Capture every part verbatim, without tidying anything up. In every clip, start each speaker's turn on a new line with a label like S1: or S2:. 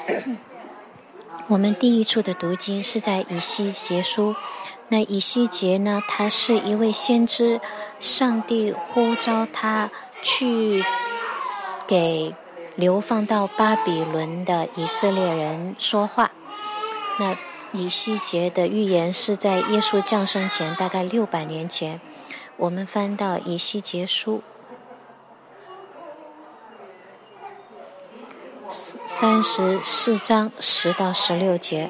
S1: 我们第一处的读经是在以西结书。那以西结呢，他是一位先知，上帝呼召他去给流放到巴比伦的以色列人说话。那以西结的预言是在耶稣降生前大概六百年前。我们翻到以西结书三十四章十到十六节。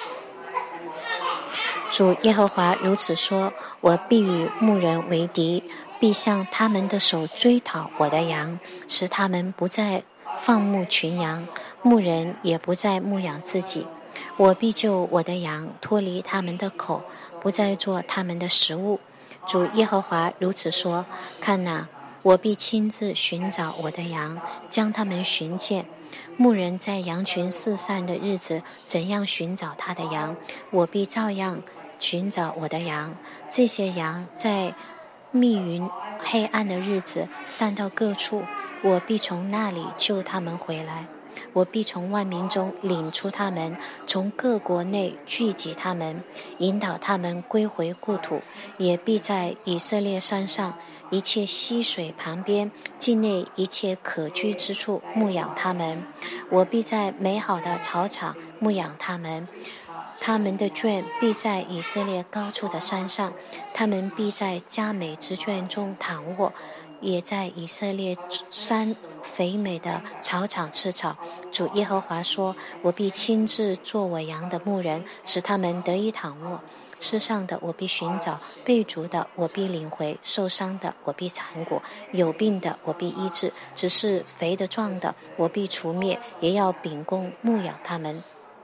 S1: 主耶和华如此说：我必与牧人为敌，必向他们的手追讨我的羊，使他们不再放牧群羊，牧人也不再牧养自己。我必救我的羊脱离他们的口，不再做他们的食物。主耶和华如此说：看哪，我必亲自寻找我的羊，将他们寻见。牧人在羊群四散的日子怎样寻找他的羊，我必照样寻找我的羊。这些羊在密云黑暗的日子散到各处，我必从那里救他们回来。我必从万民中领出他们，从各国内聚集他们，引导他们归回故土，也必在以色列山上一切溪水旁边，境内一切可居之处牧养他们。我必在美好的草场牧养他们，他们的圈必在以色列高处的山上，他们必在佳美之圈中躺卧，也在以色列山肥美的草场吃草。主耶和华说：我必亲自做我羊的牧人，使他们得以躺卧。世上的我必寻找，被逐的我必领回，受伤的我必缠裹，有病的我必医治，只是肥的壮的我必除灭，也要秉公牧养他们。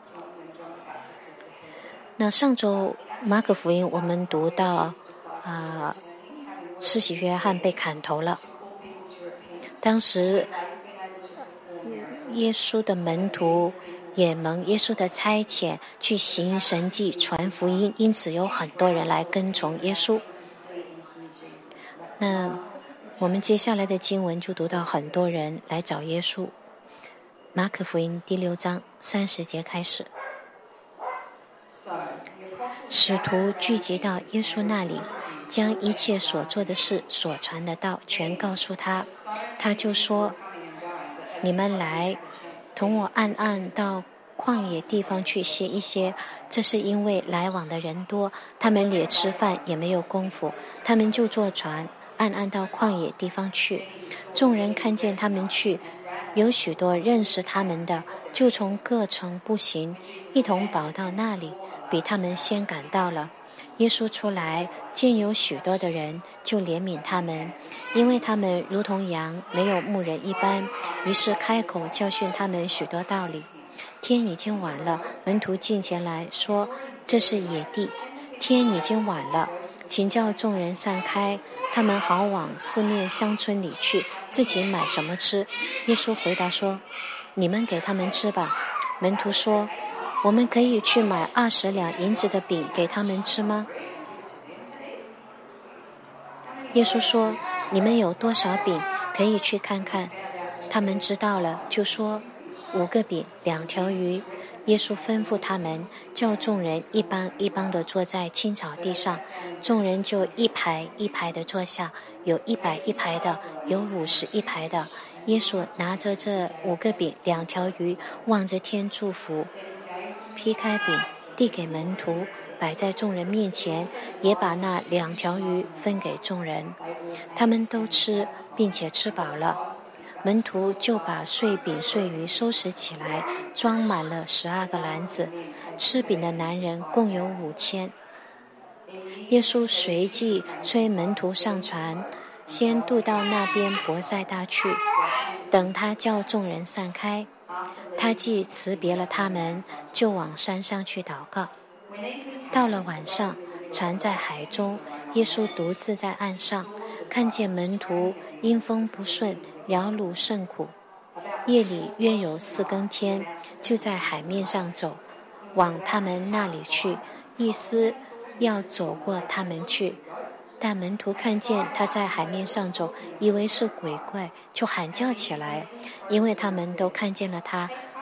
S1: 那上周马可福音我们读到啊、呃，施洗约翰被砍头了。当时耶稣的门徒也蒙耶稣的差遣去行神迹传福音，因此有很多人来跟从耶稣。那我们接下来的经文就读到很多人来找耶稣。马可福音第六章三十节开始，使徒聚集到耶稣那里，将一切所做的事、所传的道全告诉他。他就说：你们来同我暗暗到旷野地方去歇一歇，这是因为来往的人多，他们连吃饭也没有功夫，他们就坐船暗暗到旷野地方去。众人看见他们去，有许多认识他们的，就从各城步行，一同跑到那里，比他们先赶到了。耶稣出来，见有许多的人，就怜悯他们，因为他们如同羊没有牧人一般，于是开口教训他们许多道理。天已经晚了，门徒近前来说：这是野地，天已经晚了，请叫众人散开，他们好往四面乡村里去，自己买什么吃。耶稣回答说：你们给他们吃吧。门徒说：我们可以去买二十两银子的饼给他们吃吗？耶稣说：你们有多少饼，可以去看看。他们知道了，就说：五个饼，两条鱼。耶稣吩咐他们，叫众人一帮一帮地坐在青草地上，众人就一排一排地坐下，有一百一排的，有五十一排的。耶稣拿着这五个饼两条鱼，望着天祝福，劈开饼递给门徒，摆在众人面前，也把那两条鱼分给众人。他们都吃，并且吃饱了。门徒就把碎饼碎鱼收拾起来，装满了十二个篮子。吃饼的男人共有五千。耶稣随即催门徒上船，先渡到那边伯赛大去。等他叫众人散开，他既辞别了他们，就往山上去祷告。到了晚上，船在海中，耶稣独自在岸上，看见门徒因风不顺，摇橹甚苦。夜里约有四更天，就在海面上走，往他们那里去，意思要走过他们去。但门徒看见他在海面上走，以为是鬼怪，就喊叫起来，因为他们都看见了他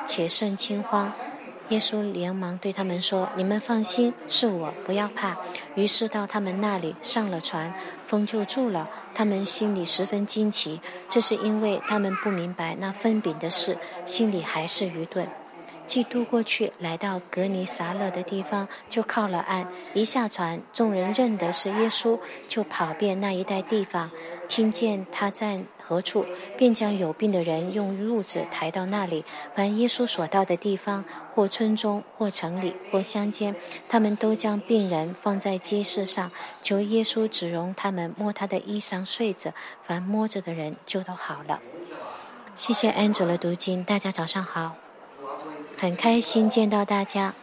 S1: 且甚惊慌。耶稣连忙对他们说：你们放心，是我，不要怕。于是到他们那里上了船，风就住了。他们心里十分惊奇，这是因为他们不明白那分饼的事，心里还是愚钝。既渡过去，来到格尼撒勒的地方，就靠了岸。一下船，众人认得是耶稣，就跑遍那一带地方，听见他在何处，便将有病的人用褥子抬到那里。凡耶稣所到的地方，或村中，或城里，或乡间，他们都将病人放在街市上，求耶稣只容他们摸他的衣裳睡着，凡摸着的人就都好了。谢谢 Angel 的读经，大家早上好，很开心见到大家。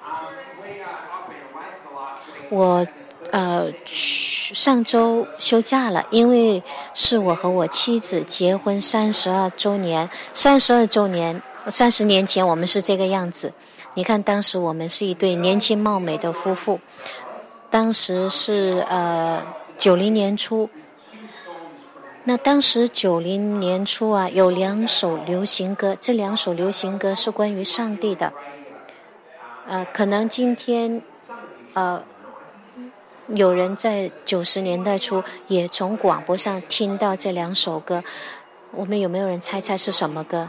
S1: 我呃上周休假了，因为是我和我妻子结婚三十二周年，三十二周年，三十年前我们是这个样子。你看，当时我们是一对年轻貌美的夫妇，当时是呃九零年初。那当时九零年初啊，有两首流行歌，这两首流行歌是关于上帝的。呃，可能今天呃有人在九十年代初也从广播上听到这两首歌，我们有没有人猜猜是什么歌？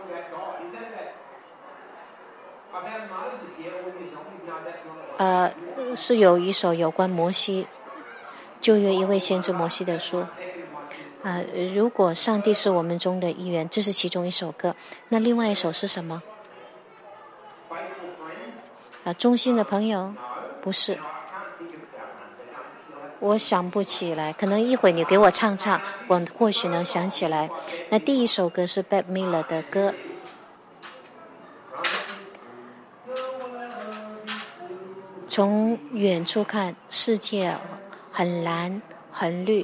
S1: 呃，是有一首有关摩西旧约一位先知摩西的书。呃，如果上帝是我们中的一员，这是其中一首歌。那另外一首是什么？啊，忠心的朋友？不是，我想不起来。可能一会你给我唱唱，我或许能想起来。那第一首歌是 Bette Midler 的歌。从远处看，世界很蓝很绿，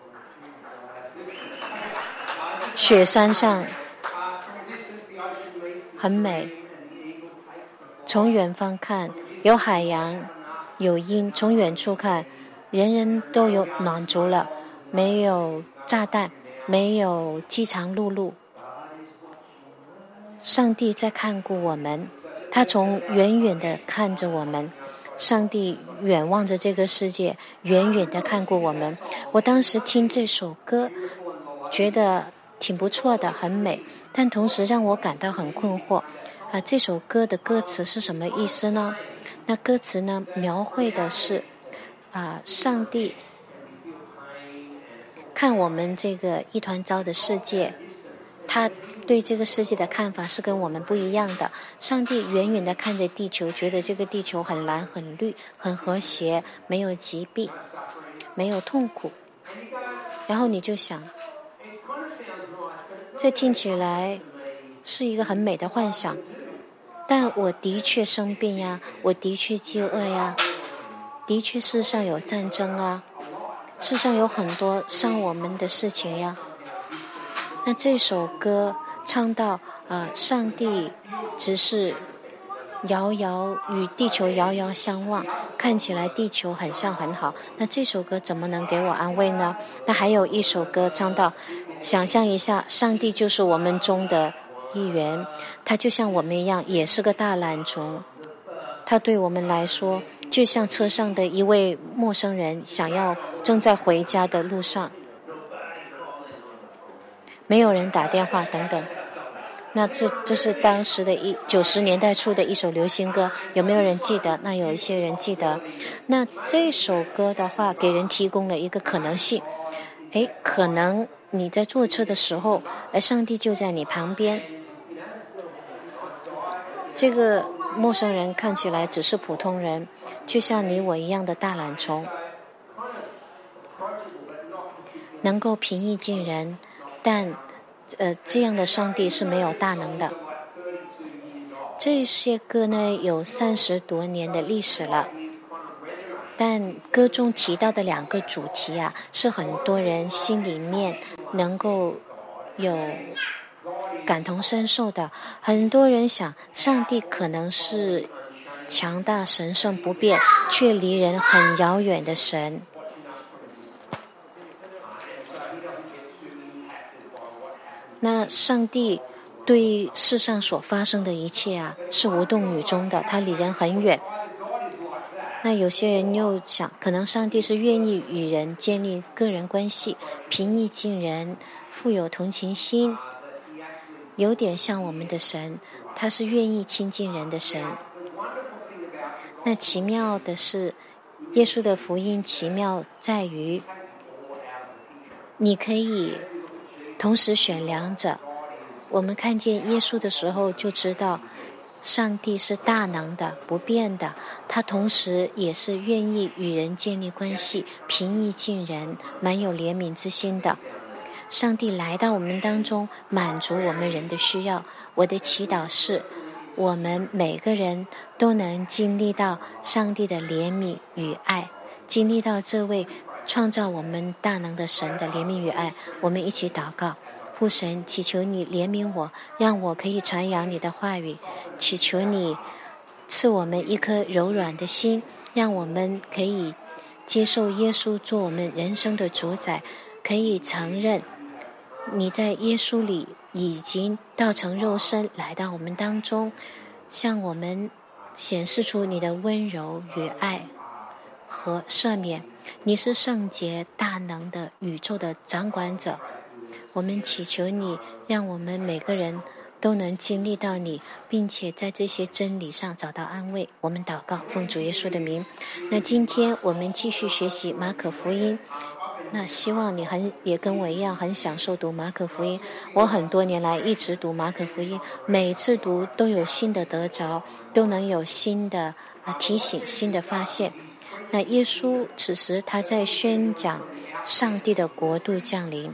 S1: 雪山上很美。从远方看，有海洋有鹰。从远处看，人人都有满足了，没有炸弹，没有饥肠辘辘。上帝在看顾我们，他从远远的看着我们。上帝远望着这个世界，远远的看顾我们。我当时听这首歌，觉得挺不错的，很美，但同时让我感到很困惑。啊，这首歌的歌词是什么意思呢？那歌词呢，描绘的是啊，上帝看我们这个一团糟的世界，他对这个世界的看法是跟我们不一样的。上帝远远地看着地球，觉得这个地球很蓝很绿很和谐，没有疾病没有痛苦。然后你就想，这听起来是一个很美的幻想，但我的确生病呀，我的确饥饿呀，的确世上有战争啊，世上有很多伤我们的事情呀。那这首歌唱到啊、呃，上帝只是遥遥与地球遥遥相望，看起来地球很像很好。那这首歌怎么能给我安慰呢？那还有一首歌唱到，想象一下，上帝就是我们中的一员，他就像我们一样，也是个大懒虫。他对我们来说，就像车上的一位陌生人，想要正在回家的路上。没有人打电话等等。那这这是当时的一九十年代初的一首流行歌，有没有人记得？那有一些人记得。那这首歌的话，给人提供了一个可能性，诶，可能你在坐车的时候，而上帝就在你旁边。这个陌生人看起来只是普通人，就像你我一样的大懒虫，能够平易近人。但呃，这样的上帝是没有大能的。这些歌呢，有三十多年的历史了，但歌中提到的两个主题啊，是很多人心里面能够有感同身受的。很多人想，上帝可能是强大神圣不变却离人很遥远的神。那上帝对世上所发生的一切啊是无动于衷的，他离人很远。那有些人又想，可能上帝是愿意与人建立个人关系，平易近人，富有同情心，有点像我们的神，他是愿意亲近人的神。那奇妙的是，耶稣的福音奇妙在于，你可以同时选两者。我们看见耶稣的时候就知道，上帝是大能的、不变的，他同时也是愿意与人建立关系、平易近人、满有怜悯之心的。上帝来到我们当中，满足我们人的需要。我的祈祷是，我们每个人都能经历到上帝的怜悯与爱，经历到这位创造我们大能的神的怜悯与爱。我们一起祷告。父神，祈求你怜悯我，让我可以传扬你的话语，祈求你赐我们一颗柔软的心，让我们可以接受耶稣做我们人生的主宰，可以承认你在耶稣里已经道成肉身来到我们当中，向我们显示出你的温柔与爱和赦免。你是圣洁大能的宇宙的掌管者，我们祈求你，让我们每个人都能经历到你，并且在这些真理上找到安慰。我们祷告，奉主耶稣的名。那今天我们继续学习马可福音，那希望你很也跟我一样很享受读马可福音。我很多年来一直读马可福音，每次读都有新的得着，都能有新的、啊、提醒、新的发现。那耶稣此时他在宣讲上帝的国度降临，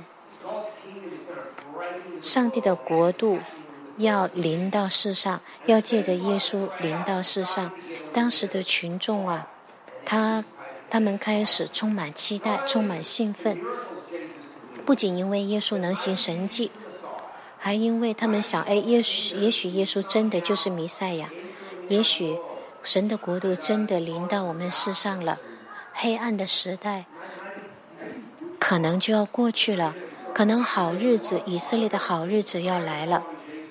S1: 上帝的国度要临到世上，要借着耶稣临到世上。当时的群众啊，他他们开始充满期待，充满兴奋，不仅因为耶稣能行神迹，还因为他们想，哎，也许也许耶稣真的就是弥赛亚，也许神的国度真的临到我们世上了，黑暗的时代可能就要过去了，可能好日子，以色列的好日子要来了。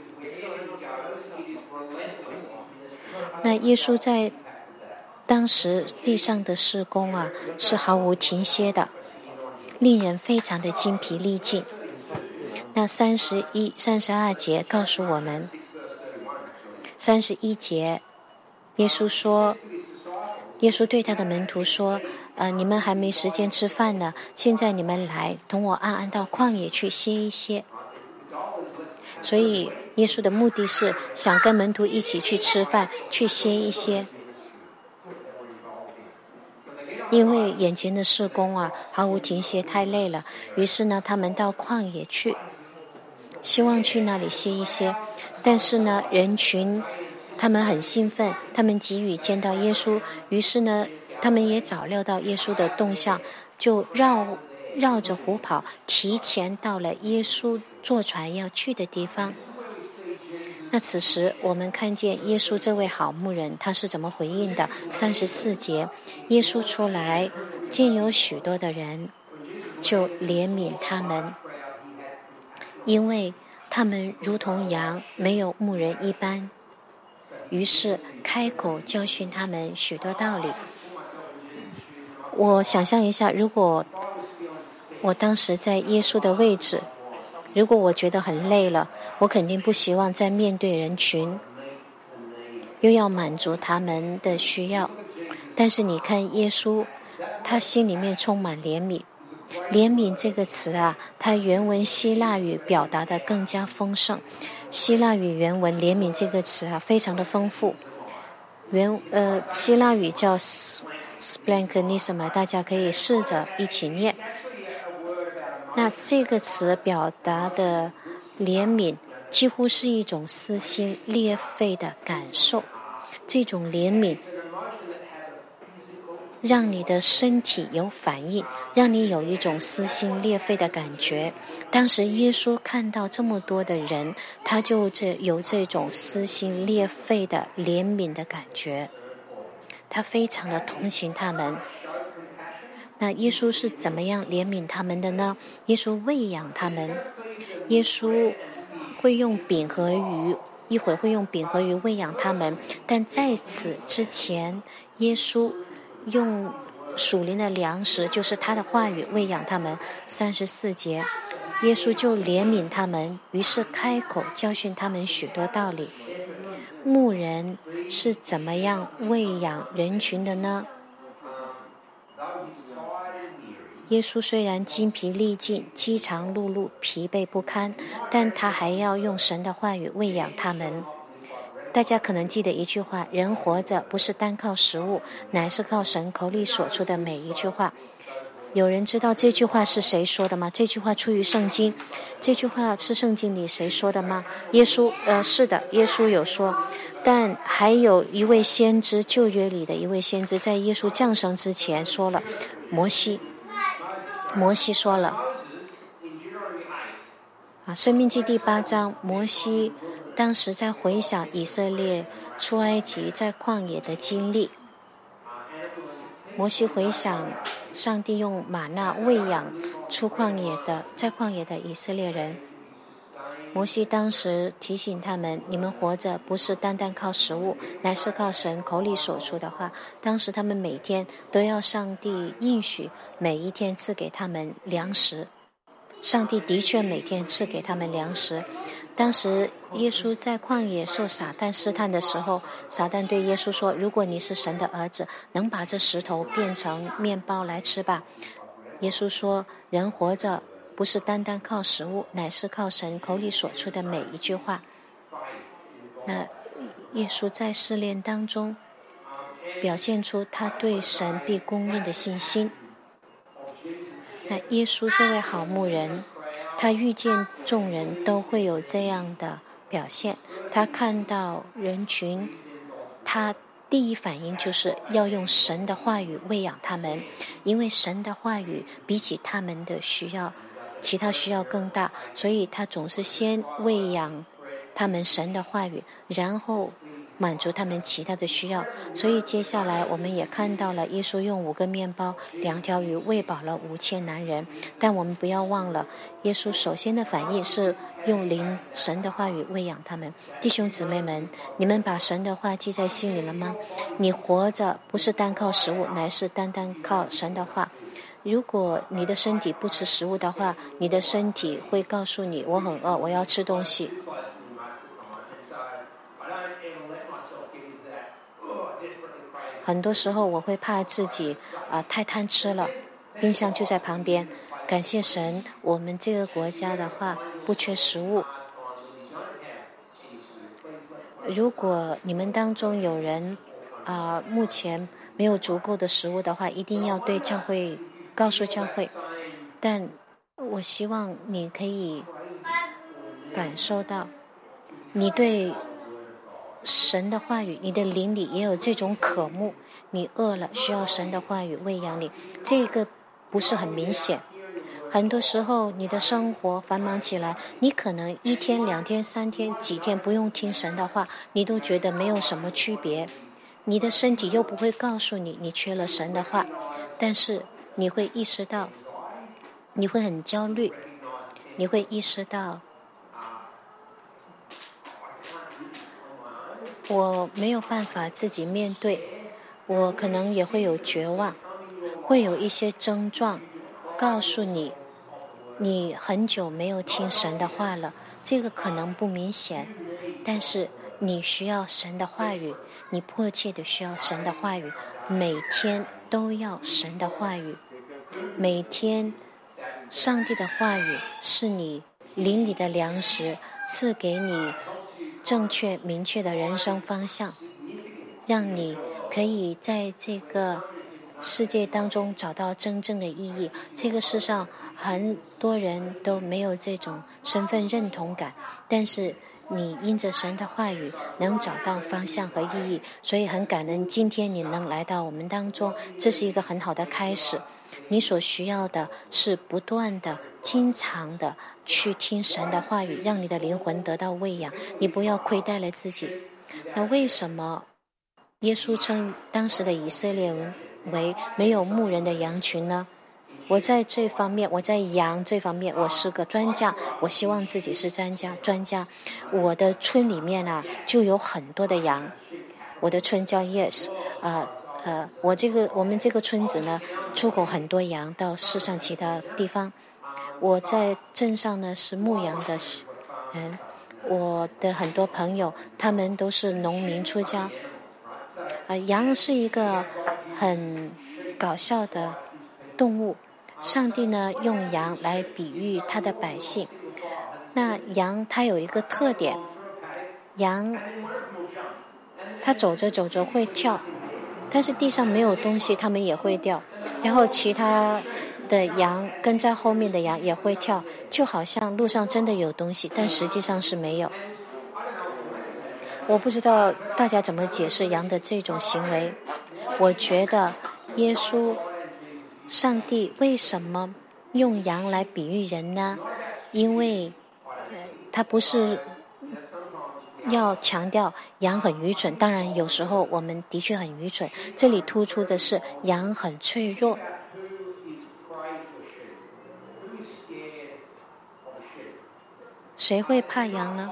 S1: 那耶稣在当时地上的事工啊，是毫无停歇的，令人非常的精疲力尽。那三十一、三十二节告诉我们，三十一节，耶稣说，耶稣对他的门徒说，呃，你们还没时间吃饭呢，现在你们来，同我暗暗到旷野去歇一歇。所以耶稣的目的是想跟门徒一起去吃饭，去歇一歇。因为眼前的事工啊，毫无停歇，太累了，于是呢，他们到旷野去，希望去那里歇一歇。但是呢，人群他们很兴奋，他们急于见到耶稣，于是呢，他们也早料到耶稣的动向，就绕绕着湖跑，提前到了耶稣坐船要去的地方。那此时我们看见耶稣这位好牧人他是怎么回应的。三十四节，耶稣出来见有许多的人，就怜悯他们，因为他们如同羊没有牧人一般，于是开口教训他们许多道理。我想象一下，如果我当时在耶稣的位置，如果我觉得很累了，我肯定不希望再面对人群，又要满足他们的需要。但是你看耶稣，他心里面充满怜悯。怜悯这个词啊，它原文希腊语表达的更加丰盛。希腊语原文怜悯这个词啊，非常的丰富。原呃，希腊语叫 splanchnizomai， 大家可以试着一起念。那这个词表达的怜悯，几乎是一种撕心裂肺的感受。这种怜悯让你的身体有反应，让你有一种撕心裂肺的感觉。当时耶稣看到这么多的人，他就这有这种撕心裂肺的怜悯的感觉，他非常的同情他们。那耶稣是怎么样怜悯他们的呢？耶稣喂养他们，耶稣会会用饼和鱼，一会儿会用饼和鱼喂养他们，但在此之前，耶稣用属灵的粮食，就是他的话语喂养他们。三十四节，耶稣就怜悯他们，于是开口教训他们许多道理。牧人是怎么样喂养人群的呢？耶稣虽然精疲力尽、饥肠辘辘、疲惫不堪，但他还要用神的话语喂养他们。大家可能记得一句话：人活着不是单靠食物，乃是靠神口里所出的每一句话。有人知道这句话是谁说的吗？这句话出于圣经。这句话是圣经里谁说的吗？耶稣，呃，是的，耶稣有说。但还有一位先知，旧约里的一位先知，在耶稣降生之前说了，摩西。摩西说了，啊，《申命记》第八章，摩西当时在回想以色列出埃及在旷野的经历。摩西回想上帝用玛纳喂养出旷野的在旷野的以色列人。摩西当时提醒他们，你们活着不是单单靠食物，乃是靠神口里所出的话。当时他们每天都要上帝应许每一天赐给他们粮食，上帝的确每天赐给他们粮食。当时耶稣在旷野受撒旦试探的时候，撒旦对耶稣说，如果你是神的儿子，能把这石头变成面包来吃吧。耶稣说，人活着不是单单靠食物，乃是靠神口里所出的每一句话。那耶稣在试炼当中表现出他对神必供应的信心。那耶稣这位好牧人，他遇见众人都会有这样的表现。他看到人群，他第一反应就是要用神的话语喂养他们，因为神的话语比起他们的需要其他需要更大，所以他总是先喂养他们神的话语，然后满足他们其他的需要。所以接下来我们也看到了耶稣用五个面包两条鱼喂饱了五千男人。但我们不要忘了，耶稣首先的反应是用灵神的话语喂养他们。弟兄姊妹们，你们把神的话记在心里了吗？你活着不是单靠食物，乃是单单靠神的话。如果你的身体不吃食物的话，你的身体会告诉你，我很饿，我要吃东西。很多时候我会怕自己啊、呃、太贪吃了，冰箱就在旁边。感谢神，我们这个国家的话不缺食物。如果你们当中有人啊、呃、目前没有足够的食物的话，一定要对教会告诉教会。但我希望你可以感受到，你对神的话语，你的灵里也有这种渴慕，你饿了需要神的话语喂养你，这个不是很明显。很多时候你的生活繁忙起来，你可能一天两天三天几天不用听神的话，你都觉得没有什么区别，你的身体又不会告诉你你缺了神的话，但是你会意识到，你会很焦虑，你会意识到我没有办法自己面对，我可能也会有绝望，会有一些症状告诉你你很久没有听神的话了。这个可能不明显，但是你需要神的话语，你迫切的需要神的话语，每天都要神的话语。每天上帝的话语是你灵里的粮食，赐给你正确明确的人生方向，让你可以在这个世界当中找到真正的意义。这个世上很多人都没有这种身份认同感，但是你因着神的话语能找到方向和意义，所以很感恩今天你能来到我们当中，这是一个很好的开始。你所需要的是不断的经常的去听神的话语，让你的灵魂得到喂养，你不要亏待了自己。那为什么耶稣称当时的以色列人为没有牧人的羊群呢？ 我在这方面，我在羊这方面，我是个专家。我希望自己是专家，专家。我的村里面啊，就有很多的羊。我的村叫 Yes， 呃呃，我这个我们这个村子呢，出口很多羊到世上其他地方。我在镇上呢是牧羊的人，我的很多朋友他们都是农民出家。呃，羊是一个很搞笑的动物，上帝呢用羊来比喻他的百姓。那羊它有一个特点，羊它走着走着会跳，但是地上没有东西它们也会掉，然后其他的羊跟在后面的羊也会跳，就好像路上真的有东西，但实际上是没有。我不知道大家怎么解释羊的这种行为。我觉得耶稣上帝为什么用羊来比喻人呢？因为、呃、他不是要强调羊很愚蠢，当然有时候我们的确很愚蠢，这里突出的是羊很脆弱。谁会怕羊呢？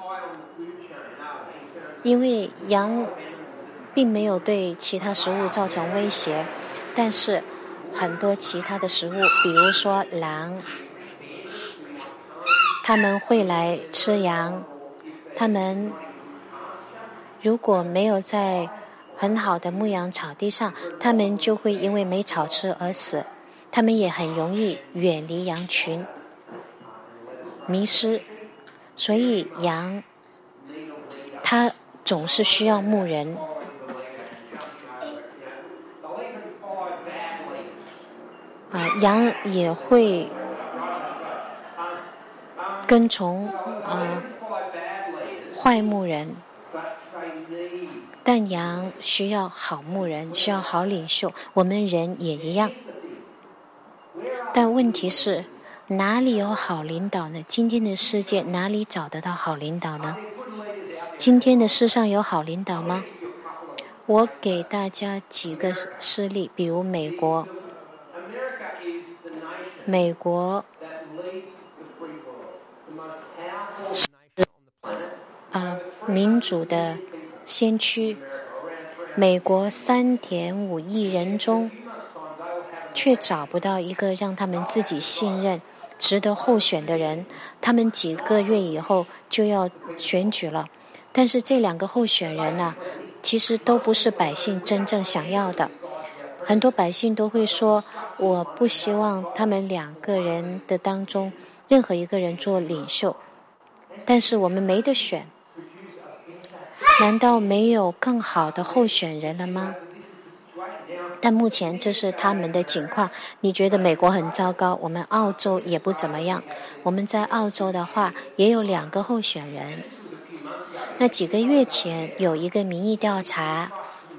S1: 因为羊并没有对其他食物造成威胁，但是很多其他的食物，比如说狼，他们会来吃羊。他们如果没有在很好的牧羊草地上，他们就会因为没草吃而死。他们也很容易远离羊群，迷失。所以羊它总是需要牧人。啊，羊也会跟从啊坏牧人，但羊需要好牧人，需要好领袖。我们人也一样。但问题是，哪里有好领导呢？今天的世界哪里找得到好领导呢？今天的世上有好领导吗？我给大家几个事例，比如美国。美国是啊民主的先驱。美国三点五亿人中，却找不到一个让他们自己信任、值得候选的人。他们几个月以后就要选举了，但是这两个候选人呢、啊，其实都不是百姓真正想要的。很多百姓都会说，我不希望他们两个人的当中任何一个人做领袖，但是我们没得选。难道没有更好的候选人了吗？但目前这是他们的情况。你觉得美国很糟糕，我们澳洲也不怎么样。我们在澳洲的话也有两个候选人。那几个月前有一个民意调查，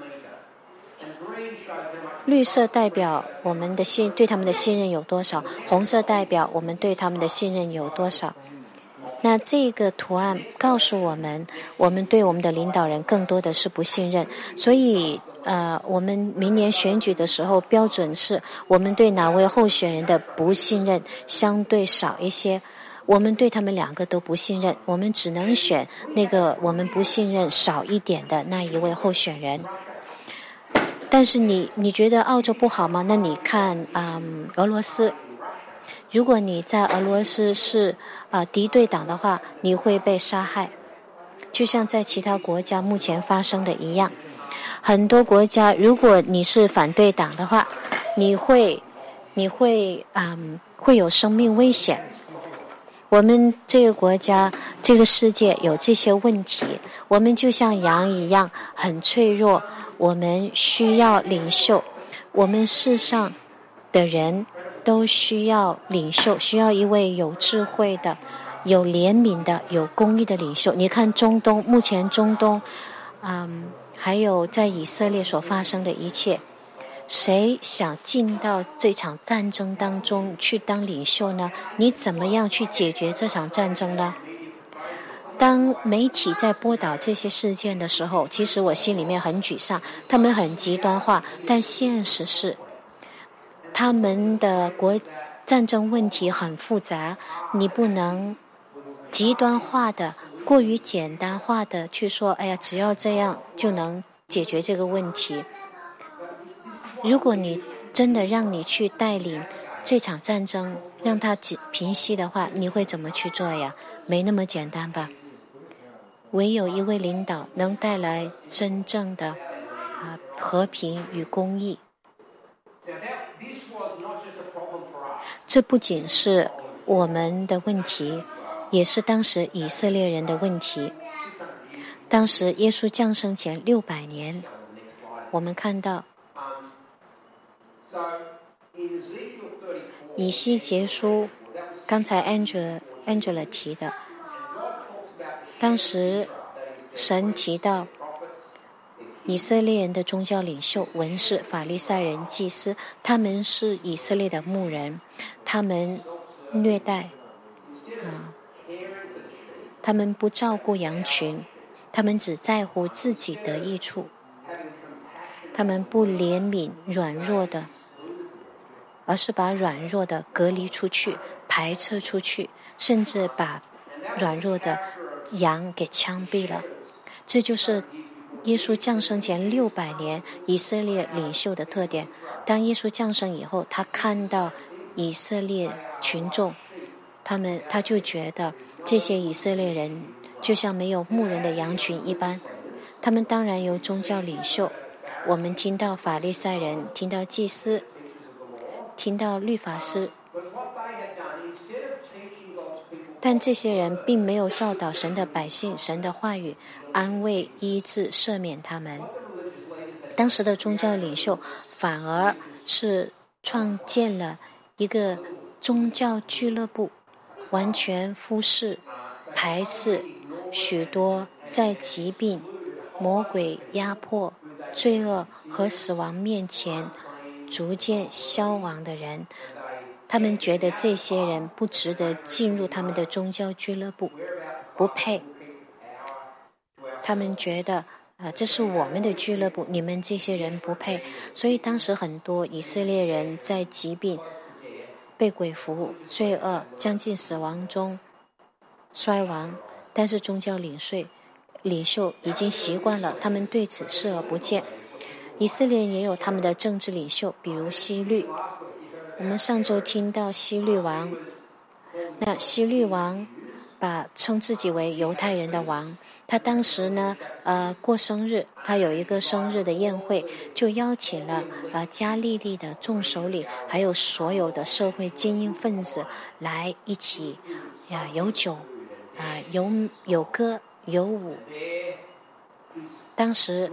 S1: 绿色代表我们的信对他们的信任有多少，红色代表我们对他们的信任有多少。那这个图案告诉我们，我们对我们的领导人更多的是不信任。所以呃，我们明年选举的时候，标准是我们对哪位候选人的不信任相对少一些，我们对他们两个都不信任，我们只能选那个我们不信任少一点的那一位候选人。但是你你觉得澳洲不好吗？那你看嗯俄罗斯，如果你在俄罗斯是啊、呃、敌对党的话，你会被杀害，就像在其他国家目前发生的一样。很多国家，如果你是反对党的话，你会你会嗯会有生命危险。我们这个国家这个世界有这些问题，我们就像羊一样很脆弱，我们需要领袖。我们世上的人都需要领袖，需要一位有智慧的、有怜悯的、有公义的领袖。你看中东，目前中东嗯还有在以色列所发生的一切，谁想进到这场战争当中去当领袖呢？你怎么样去解决这场战争呢？当媒体在播导这些事件的时候，其实我心里面很沮丧，他们很极端化，但现实是他们的国战争问题很复杂，你不能极端化的、过于简单化的去说，哎呀，只要这样就能解决这个问题。如果你真的让你去带领这场战争，让它平息的话，你会怎么去做呀？没那么简单吧。唯有一位领导能带来真正的啊和平与公义。这不仅是我们的问题，也是当时以色列人的问题。当时耶稣降生前六百年，我们看到以西结书，刚才 Angela Angela 提的，当时神提到以色列人的宗教领袖、文士、法利赛人、祭司，他们是以色列的牧人，他们虐待啊，他们不照顾羊群，他们只在乎自己的益处，他们不怜悯软弱的，而是把软弱的隔离出去，排斥出去，甚至把软弱的羊给枪毙了。这就是耶稣降生前六百年以色列领袖的特点。当耶稣降生以后，他看到以色列群众，他们他就觉得这些以色列人就像没有牧人的羊群一般。他们当然有宗教领袖，我们听到法利赛人，听到祭司，听到律法师，但这些人并没有教导神的百姓神的话语，安慰、医治、赦免他们。当时的宗教领袖反而是创建了一个宗教俱乐部，完全忽视、排斥许多在疾病、魔鬼压迫、罪恶和死亡面前逐渐消亡的人。他们觉得这些人不值得进入他们的宗教俱乐部，不配。他们觉得啊，这是我们的俱乐部，你们这些人不配。所以当时很多以色列人在疾病、被鬼附、罪恶、将近死亡中衰亡，但是宗教领袖领袖已经习惯了，他们对此视而不见。以色列也有他们的政治领袖，比如希律。我们上周听到希律王，那希律王把称自己为犹太人的王。他当时呢，呃，过生日，他有一个生日的宴会，就邀请了呃加利利的众首领，还有所有的社会精英分子来一起呀，有酒啊，有有歌有舞。当时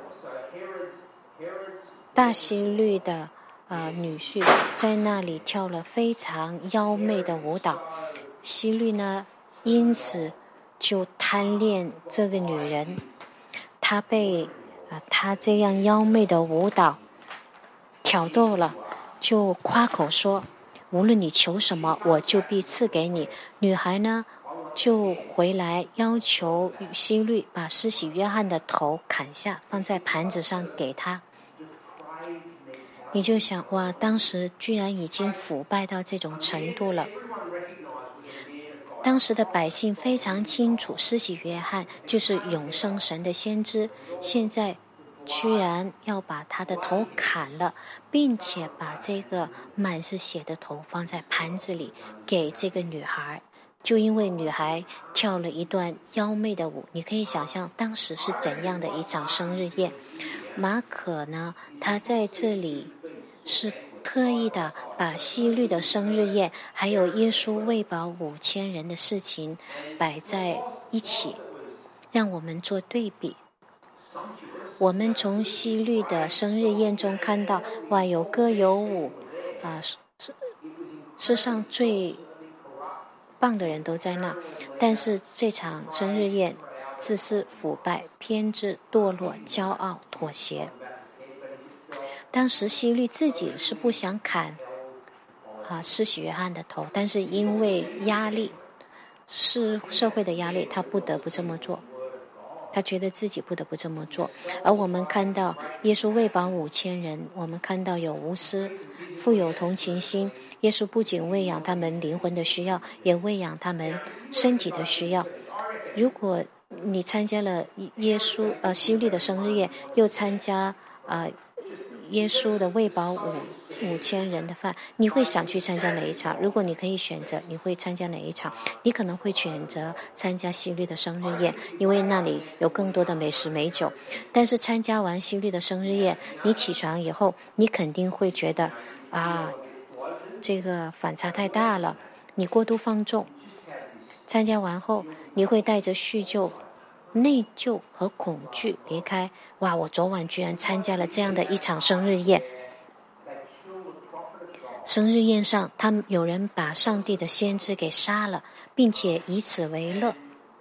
S1: 大希律的呃女婿在那里跳了非常妖媚的舞蹈，希律呢因此就贪恋这个女人，他被啊、呃、他这样妖媚的舞蹈挑逗了，就夸口说，无论你求什么，我就必赐给你。女孩呢就回来要求希律把施洗约翰的头砍下，放在盘子上给他。你就想，哇，当时居然已经腐败到这种程度了。当时的百姓非常清楚，施洗约翰就是永生神的先知，现在居然要把他的头砍了，并且把这个满是血的头放在盘子里给这个女孩，就因为女孩跳了一段妖媚的舞。你可以想象当时是怎样的一场生日宴。马可呢，他在这里是特意的把希律的生日宴还有耶稣喂饱五千人的事情摆在一起，让我们做对比。我们从希律的生日宴中看到，哇，有歌有舞啊，世上最棒的人都在那。但是这场生日宴自私、腐败、偏执、堕落、骄傲、妥协。当时希律自己是不想砍啊施洗约翰的头，但是因为压力，是社会的压力，他不得不这么做。 他觉得自己不得不这么做。而我们看到耶稣喂饱五千人，我们看到有无私、富有同情心。耶稣不仅喂养他们灵魂的需要，也喂养他们身体的需要。如果你参加了耶稣呃希律的生日宴，又参加呃耶稣的喂饱五五千人的饭，你会想去参加哪一场？如果你可以选择，你会参加哪一场？你可能会选择参加希律的生日宴，因为那里有更多的美食美酒。但是参加完希律的生日宴，你起床以后，你肯定会觉得啊，这个反差太大了，你过度放纵。参加完后，你会带着叙旧、内疚和恐惧离开。哇，我昨晚居然参加了这样的一场生日宴。生日宴上，他们有人把上帝的先知给杀了，并且以此为乐。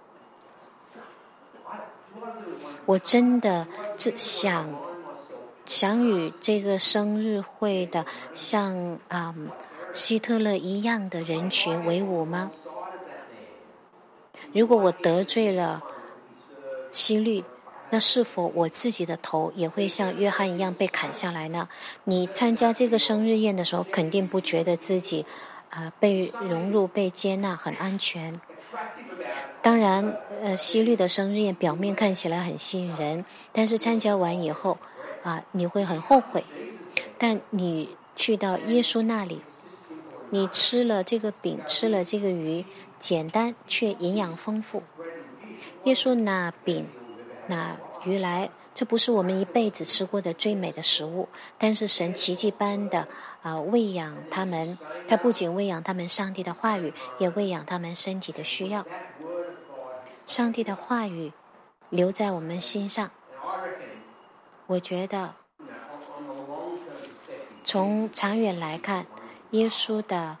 S1: 我真的只想想与这个生日会的像啊、嗯、希特勒一样的人群为伍吗？如果我得罪了希律，那是否我自己的头也会像约翰一样被砍下来呢？你参加这个生日宴的时候，肯定不觉得自己呃被融入、被接纳、很安全。当然，呃，希律的生日宴表面看起来很吸引人，但是参加完以后啊，你会很后悔。但你去到耶稣那里，你吃了这个饼，吃了这个鱼，简单却营养丰富。耶稣拿饼拿鱼来，这不是我们一辈子吃过的最美的食物，但是神奇迹般的啊、呃、喂养他们。他不仅喂养他们上帝的话语，也喂养他们身体的需要。上帝的话语留在我们心上，我觉得从长远来看，耶稣的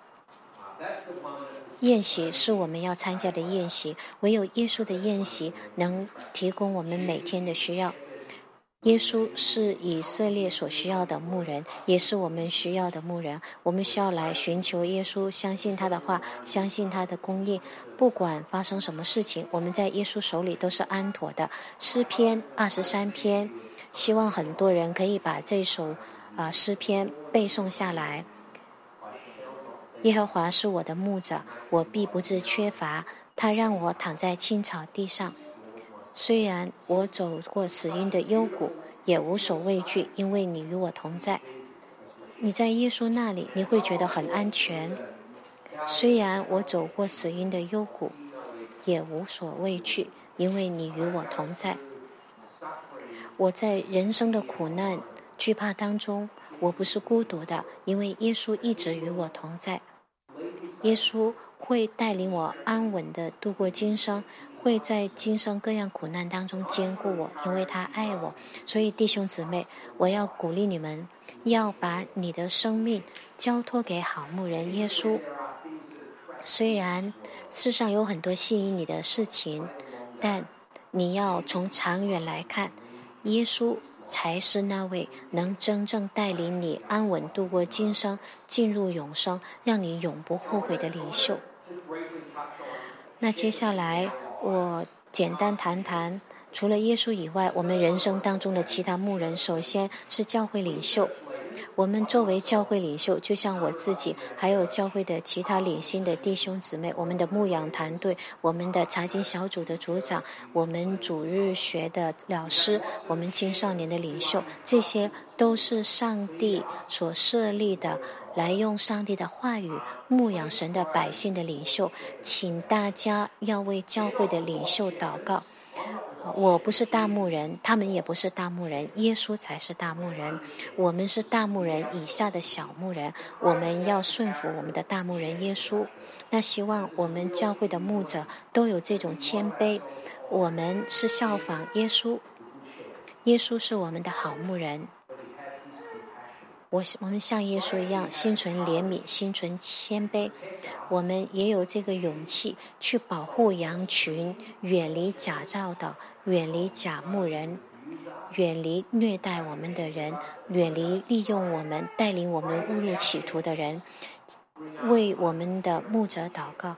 S1: 宴席是我们要参加的宴席，唯有耶稣的宴席能提供我们每天的需要。耶稣是以色列所需要的牧人，也是我们需要的牧人。我们需要来寻求耶稣，相信他的话，相信他的供应。不管发生什么事情，我们在耶稣手里都是安妥的。诗篇二十三篇，希望很多人可以把这首啊、呃、诗篇背诵下来。耶和华是我的牧者，我必不致缺乏。他让我躺在青草地上。虽然我走过死荫的幽谷，也无所畏惧，因为你与我同在。你在耶稣那里，你会觉得很安全。虽然我走过死荫的幽谷，也无所畏惧，因为你与我同在。我在人生的苦难、惧怕当中，我不是孤独的，因为耶稣一直与我同在。耶稣会带领我安稳地度过今生，会在今生各样苦难当中坚固我，因为他爱我。所以弟兄姊妹，我要鼓励你们，要把你的生命交托给好牧人耶稣。虽然世上有很多吸引你的事情，但你要从长远来看，耶稣才是那位能真正带领你安稳度过今生，进入永生，让你永不后悔的领袖。那接下来我简单谈谈，除了耶稣以外，我们人生当中的其他牧人。首先是教会领袖。我们作为教会领袖，就像我自己，还有教会的其他领袖的弟兄姊妹，我们的牧养团队，我们的查经小组的组长，我们主日学的老师，我们青少年的领袖，这些都是上帝所设立的，来用上帝的话语牧养神的百姓的领袖。请大家要为教会的领袖祷告。我不是大牧人，他们也不是大牧人，耶稣才是大牧人。我们是大牧人以下的小牧人，我们要顺服我们的大牧人耶稣。那希望我们教会的牧者都有这种谦卑，我们是效仿耶稣，耶稣是我们的好牧人。我我们像耶稣一样，心存怜悯，心存谦卑，我们也有这个勇气去保护羊群，远离假造的，远离假牧人，远离虐待我们的人，远离利用我们、带领我们误入歧途的人。为我们的牧者祷告，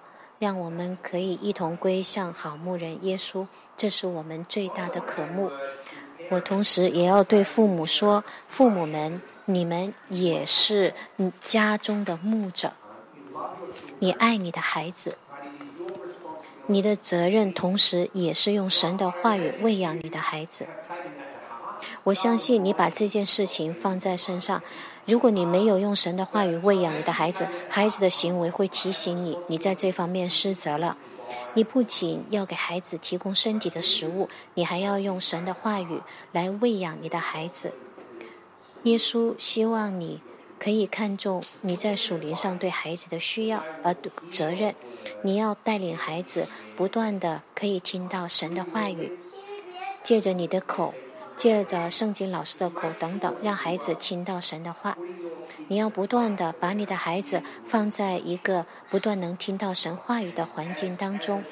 S1: 让我们可以一同归向好牧人耶稣，这是我们最大的渴慕。我同时也要对父母说，父母们，你们也是家中的牧者，你爱你的孩子，你的责任同时也是用神的话语喂养你的孩子。我相信你把这件事情放在身上，如果你没有用神的话语喂养你的孩子，孩子的行为会提醒你，你在这方面失责了。你不仅要给孩子提供身体的食物，你还要用神的话语来喂养你的孩子。耶稣希望你可以看重你在属灵上对孩子的需要而责任，你要带领孩子不断的可以听到神的话语，借着你的口，借着圣经老师的口等等，让孩子听到神的话。你要不断的把你的孩子放在一个不断能听到神话语的环境当中。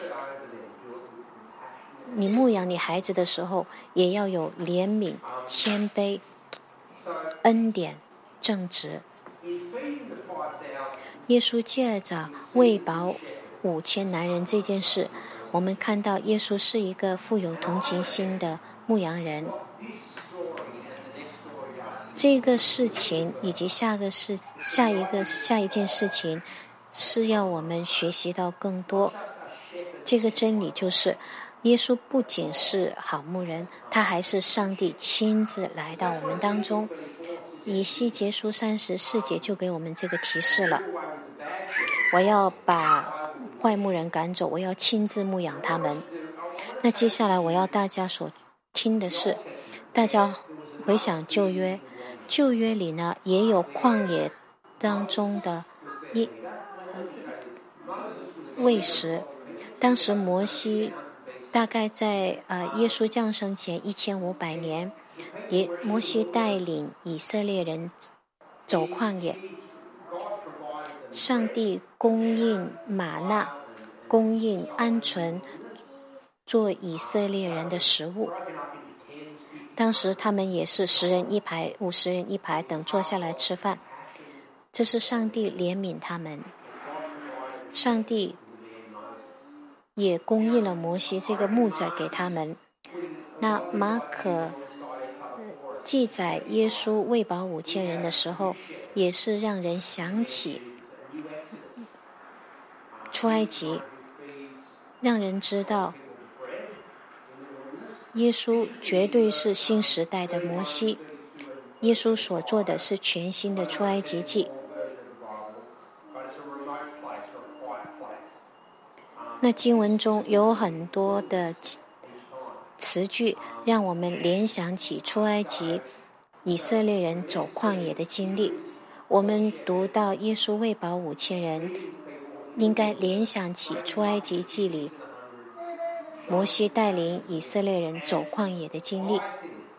S1: 你牧养你孩子的时候，也要有怜悯、谦卑、恩典、正直。耶稣借着喂饱五千男人这件事，我们看到耶稣是一个富有同情心的牧羊人。这个事情以及下个事下一个下一件事情是要我们学习到更多。这个真理就是耶稣不仅是好牧人，他还是上帝亲自来到我们当中。以西结书三十四节就给我们这个提示了，我要把坏牧人赶走，我要亲自牧养他们。那接下来我要大家所听的是，大家回想旧约，旧约里呢也有旷野当中的一喂食。当时摩西大概在呃耶稣降生前一千五百年，也摩西带领以色列人走旷野，上帝供应玛纳，供应鹌鹑做以色列人的食物。当时他们也是十人一排，五十人一排等坐下来吃饭，这是上帝怜悯他们。上帝也供应了摩西这个牧者给他们。那马可记载耶稣喂饱五千人的时候，也是让人想起出埃及，让人知道耶稣绝对是新时代的摩西。耶稣所做的是全新的出埃及记。那经文中有很多的词句让我们联想起出埃及以色列人走旷野的经历。我们读到耶稣喂饱五千人，应该联想起出埃及记里摩西带领以色列人走旷野的经历。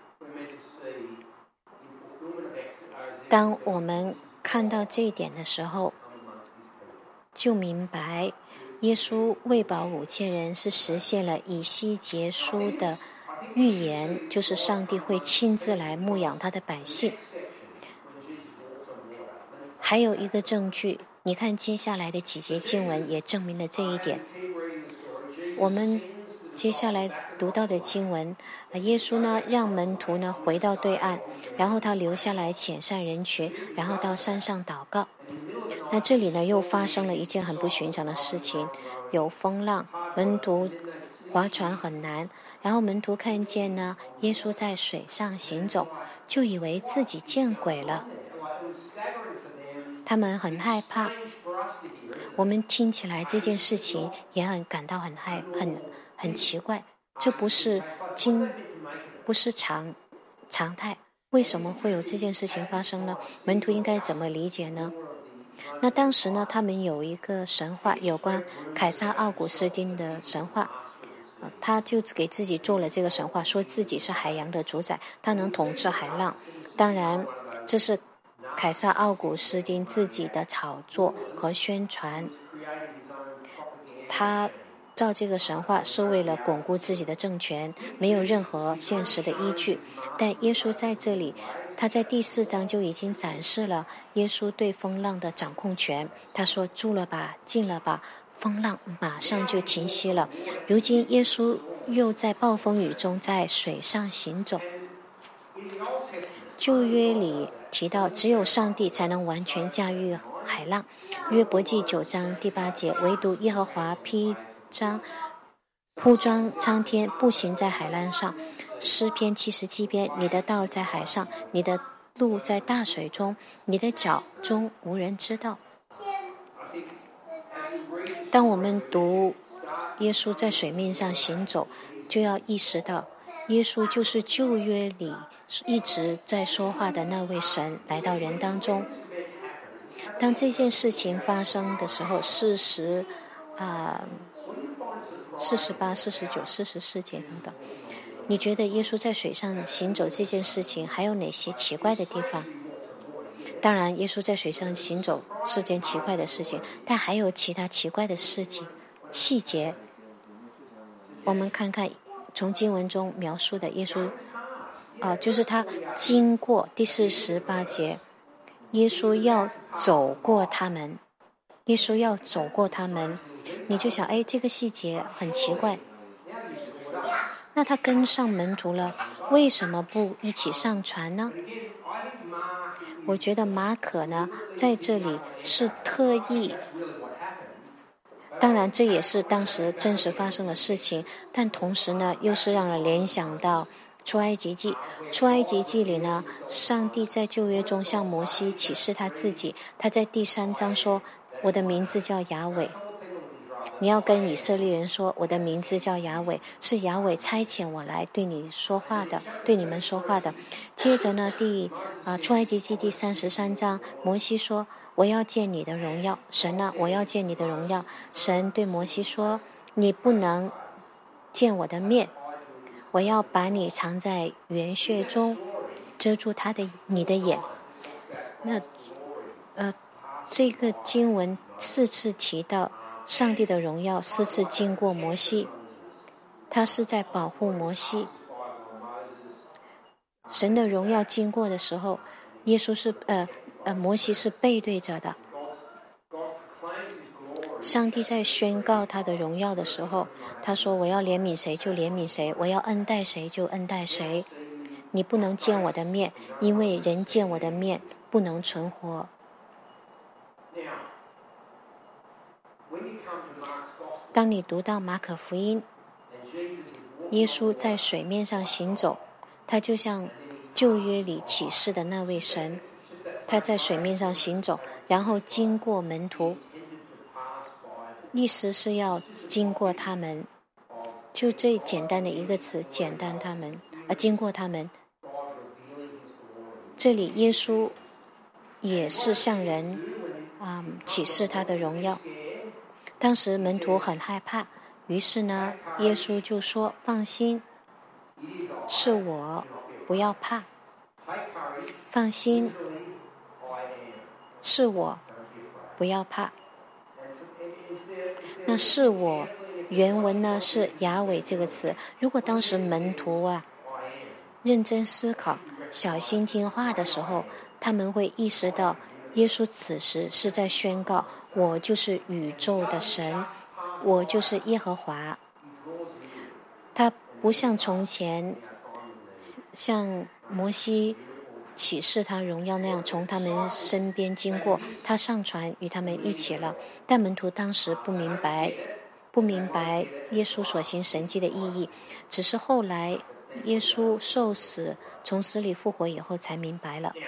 S1: 当我们看到这一点的时候，就明白耶稣喂饱五千人是实现了以西结书的预言，就是上帝会亲自来牧养他的百姓。还有一个证据，你看接下来的几节经文也证明了这一点。我们接下来读到的经文，耶稣呢让门徒呢回到对岸，然后他留下来遣散人群，然后到山上祷告。那这里呢又发生了一件很不寻常的事情，有风浪，门徒划船很难，然后门徒看见呢耶稣在水上行走，就以为自己见鬼了，他们很害怕。我们听起来这件事情也很感到很害很很奇怪，这不是经不是常常态，为什么会有这件事情发生呢？门徒应该怎么理解呢？那当时呢，他们有一个神话，有关凯撒奥古斯丁的神话，呃、他就给自己做了这个神话，说自己是海洋的主宰，他能统治海浪。当然，这是凯撒奥古斯丁自己的炒作和宣传，他造这个神话是为了巩固自己的政权，没有任何现实的依据。但耶稣在这里，他在第四章就已经展示了耶稣对风浪的掌控权。他说：住了吧，静了吧， 风浪马上就停息了。如今耶稣又在暴风雨中在水上行走。旧约里提到，只有上帝才能完全驾驭海浪。约伯记九章第八节，唯独耶和华披张铺装苍天，步行在海浪上。诗篇七十七篇，你的道在海上，你的路在大水中，你的脚中无人知道。当我们读耶稣在水面上行走，就要意识到，耶稣就是旧约里一直在说话的那位神来到人当中。当这件事情发生的时候，四十啊、四十八、四十九、四十四节等等，你觉得耶稣在水上行走这件事情还有哪些奇怪的地方？当然，耶稣在水上行走是件奇怪的事情，但还有其他奇怪的事情细节。我们看看从经文中描述的耶稣啊、呃，就是他经过第四十八节，耶稣要走过他们，耶稣要走过他们，你就想，哎，这个细节很奇怪。那他跟上门徒了，为什么不一起上船呢？我觉得马可呢，在这里是特意，当然这也是当时真实发生的事情，但同时呢，又是让人联想到出埃及记。出埃及记里呢，上帝在旧约中向摩西启示他自己，他在第三章说，我的名字叫雅伟。你要跟以色列人说，我的名字叫雅伟，是雅伟差遣我来对你说话的，对你们说话的。接着呢，第啊出埃及记第三十三章，摩西说，我要见你的荣耀，神啊，我要见你的荣耀。神对摩西说，你不能见我的面，我要把你藏在圆穴中，遮住他的你的眼。那呃，这个经文四次提到上帝的荣耀，四次经过摩西，他是在保护摩西。神的荣耀经过的时候，耶稣是呃呃摩西是背对着的。上帝在宣告他的荣耀的时候，他说，我要怜悯谁就怜悯谁，我要恩待谁就恩待谁。你不能见我的面，因为人见我的面不能存活。当你读到马可福音，耶稣在水面上行走，他就像旧约里启示的那位神，他在水面上行走，然后经过门徒，意思是要经过他们，就最简单的一个词，简单他们啊，经过他们。这里耶稣也是向人啊、嗯、启示他的荣耀。当时门徒很害怕，于是呢，耶稣就说，放心，是我，不要怕。放心，是我，不要怕。那是我，原文呢是雅伟这个词。如果当时门徒啊认真思考、小心听话的时候，他们会意识到耶稣此时是在宣告，我就是宇宙的神，我就是耶和华。他不像从前像摩西启示他荣耀那样从他们身边经过，他上船与他们一起了。但门徒当时不明白不明白耶稣所行神迹的意义，只是后来耶稣受死从死里复活以后才明白了。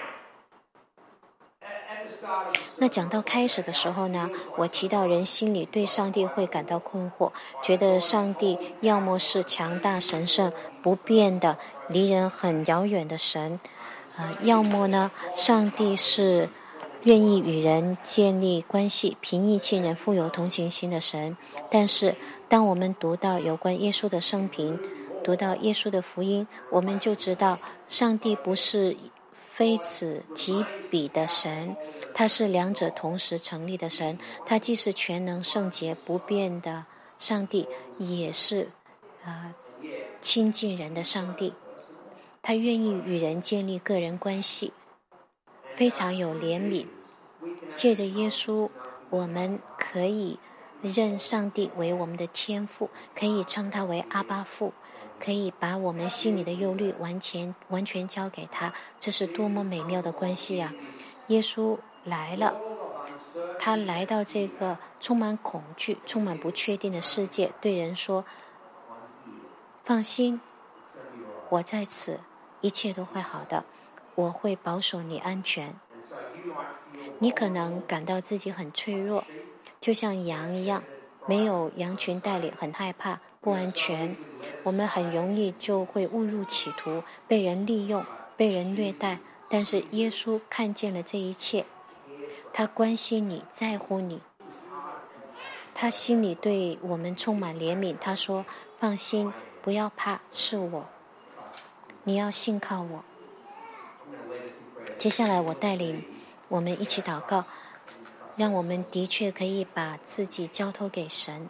S1: 那讲到开始的时候呢，我提到人心里对上帝会感到困惑，觉得上帝要么是强大神圣不变的离人很遥远的神，呃，要么呢上帝是愿意与人建立关系平易近人富有同情心的神。但是当我们读到有关耶稣的生平，读到耶稣的福音，我们就知道上帝不是非此即彼的神，他是两者同时成立的神。他既是全能圣洁不变的上帝，也是呃亲近人的上帝。他愿意与人建立个人关系，非常有怜悯。借着耶稣，我们可以认上帝为我们的天父，可以称他为阿爸父，可以把我们心里的忧虑完全完全交给他，这是多么美妙的关系呀！耶稣来了，他来到这个充满恐惧、充满不确定的世界，对人说：放心，我在此，一切都会好的，我会保守你安全。你可能感到自己很脆弱，就像羊一样，没有羊群带领，很害怕、不安全。我们很容易就会误入歧途，被人利用，被人虐待。但是耶稣看见了这一切，他关心你，在乎你，他心里对我们充满怜悯。他说：放心，不要怕，是我，你要信靠我。接下来我带领我们一起祷告，让我们的确可以把自己交托给神。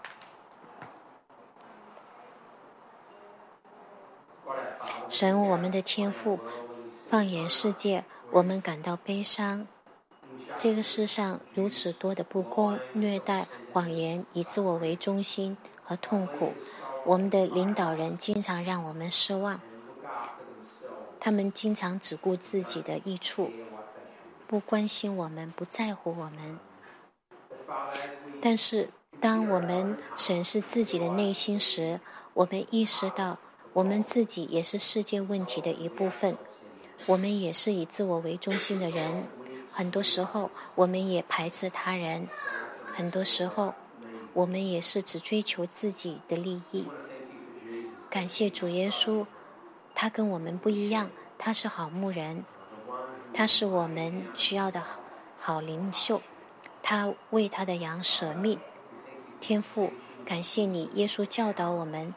S1: 神，我们的天父，放眼世界，我们感到悲伤。这个世上如此多的不公、虐待、谎言，以自我为中心和痛苦。我们的领导人经常让我们失望，他们经常只顾自己的益处，不关心我们，不在乎我们。但是当我们审视自己的内心时，我们意识到我们自己也是世界问题的一部分，我们也是以自我为中心的人。很多时候我们也排斥他人，很多时候我们也是只追求自己的利益。感谢主耶稣，他跟我们不一样，他是好牧人，他是我们需要的好领袖，他为他的羊舍命。天父，感谢你，耶稣教导我们，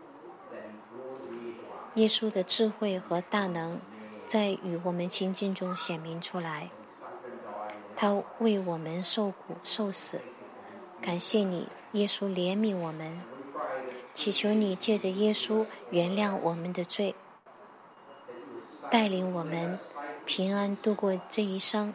S1: 耶稣的智慧和大能在与我们亲近中显明出来，他为我们受苦受死。感谢你，耶稣怜悯我们，祈求你借着耶稣原谅我们的罪，带领我们平安度过这一生，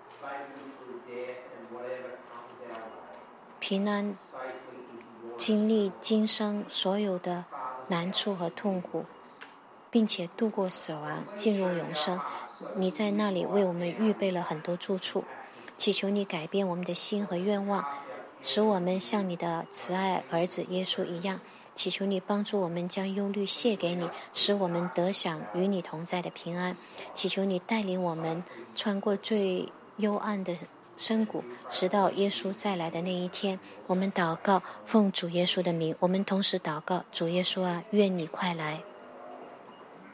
S1: 平安经历今生所有的难处和痛苦，并且度过死亡，进入永生。你在那里为我们预备了很多住处，祈求你改变我们的心和愿望，使我们像你的慈爱儿子耶稣一样。祈求你帮助我们将忧虑卸给你，使我们得享与你同在的平安。祈求你带领我们穿过最幽暗的深谷，直到耶稣再来的那一天。我们祷告，奉主耶稣的名。我们同时祷告，主耶稣啊，愿你快来。